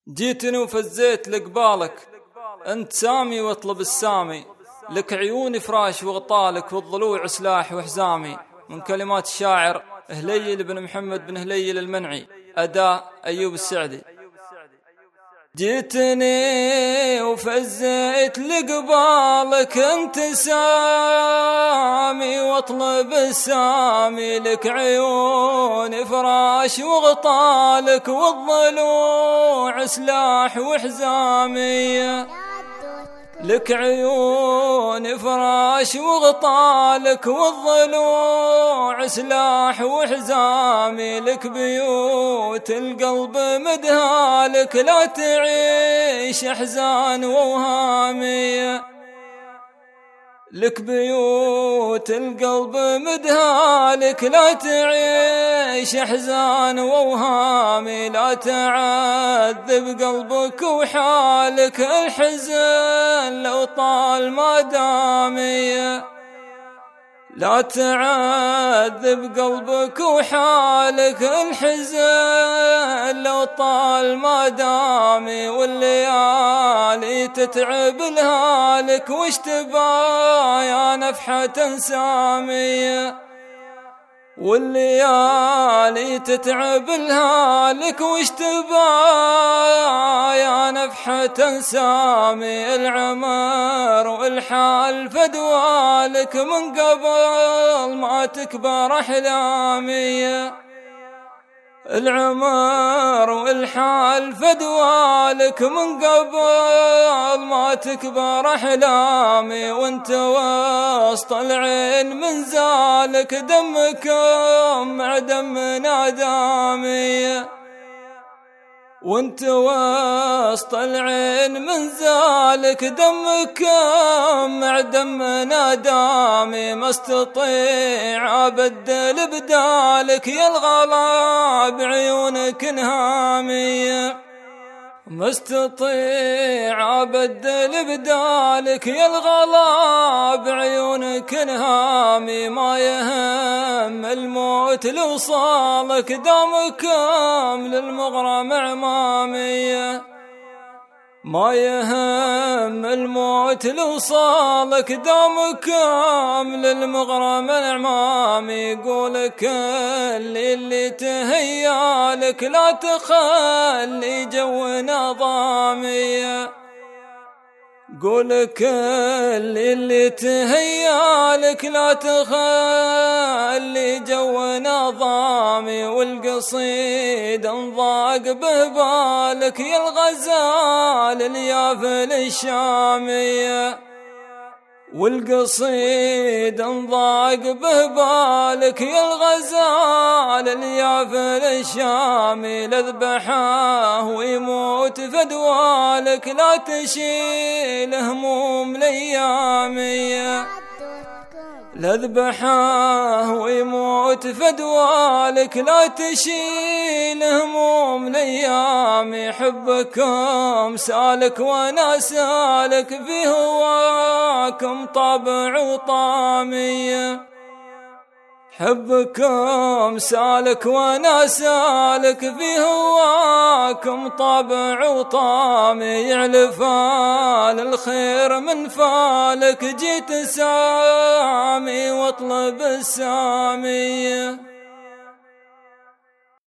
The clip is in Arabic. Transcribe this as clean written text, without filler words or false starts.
جيتني وفزيت لقبالك، انت سامي واطلب السامي، لك عيوني فراش وغطالك والضلوع سلاح وحزامي. من كلمات الشاعر هليل بن محمد بن هليل المنعي، أداء أيوب السعدي. جيتني وفزيت لقبالك، انت سامي واطلب السامي، لك عيون فراش وغطالك والضلوع سلاح وحزامي. لك عيون فراش وغطالك والضلوع سلاح وحزامي، لك بيوت القلب مدهالك لا تعيش احزان ووهامي. لك بيوت القلب مدهالك لا تعيش احزان ووهامي، لا تعذب قلبك وحالك الحزن لو طال ما دامي. لا تعذب قلبك وحالك الحزن لو طال ما دامي، والليالي تتعب لهالك وش تبا يا نفحة سامي. والليالي تتعب لهالك وش تبا يا نفحة سامي. العمر والحال فدوالك من قبل ما تكبر أحلامي. العمر والحال فدوالك من قبل ما تكبر أحلامي، وانت وسط العين من زالك دمك مع دمنا دامي. وانت وسط العين من زالك دمك مع دمنا دامي، ما استطيع أبدل بدالك يا الغلا بعيونك انهامي. ما استطيع أبدل بدالك يا الغلا بعيونك انهامي. ما يهم الموت لو صالك دامك للمغرم عمامي. ما يهم الموت لو صالك دامك للمغرم العمامي. قولك اللي تهيالك لا تخلي جونا ضامي. قولك اللي تهيالك لا تخلي جونا ضامي. والقصيد انضاق ببالك يا الغزال اليافل الشامي. والقصيد انضاق ببالك يا الغزال اليافل الشامي. لذبحه ويموت فدوالك لا تشيل هموم ليامي. لذبحه ويموت فدوالك لا تشيل هموم ليامي. حبكم سالك وانا سالك في هواكم طبع وطامي. حبكم سالك وانا سالك في هواكم طبع وطامي. يعلفان الخير من فالك جيت سامي واطلب السامي.